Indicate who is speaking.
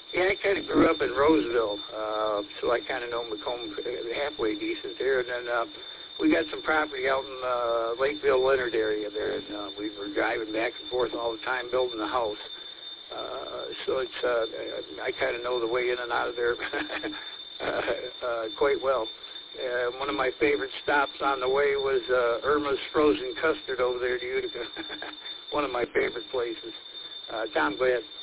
Speaker 1: Yeah, I kind of grew up in Roseville, so I kind of know Macomb halfway decent there. And then we got some property out in Lakeville, Leonard area there, and we were driving back and forth all the time building a house. So it's I kind of know the way in and out of there quite well. One of my favorite stops on the way was Irma's Frozen Custard over there to Utica. One of my favorite places. Tom, go ahead.